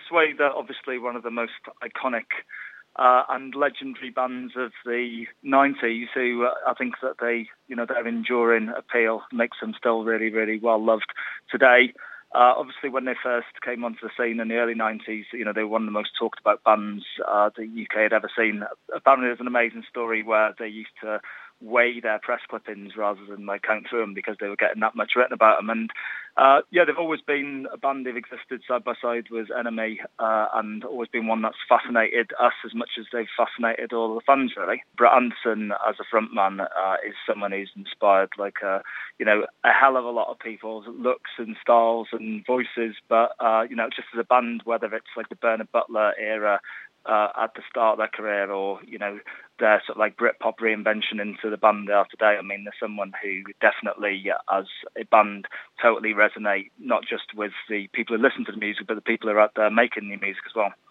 Suede are obviously one of the most iconic and legendary bands of the 90s who I think that their enduring appeal makes them still really, really well loved today. Obviously, when they first came onto the scene in the early 90s, they were one of the most talked about bands the UK had ever seen. Apparently, there's an amazing story where they used to weigh their press clippings rather than count through them because they were getting that much written about them. And they've always been a band. They've existed side by side with Enemy and always been one that's fascinated us as much as they've fascinated all the fans, really. Brett Anderson, as a frontman, is someone who's inspired a hell of a lot of people's looks and styles and voices. But, just as a band, whether it's like the Bernard Butler era at the start of their career or, their sort of like Britpop reinvention into the band they are today. I mean, they're someone who definitely, as a band, totally resonate, not just with the people who listen to the music, but the people who are out there making the music as well.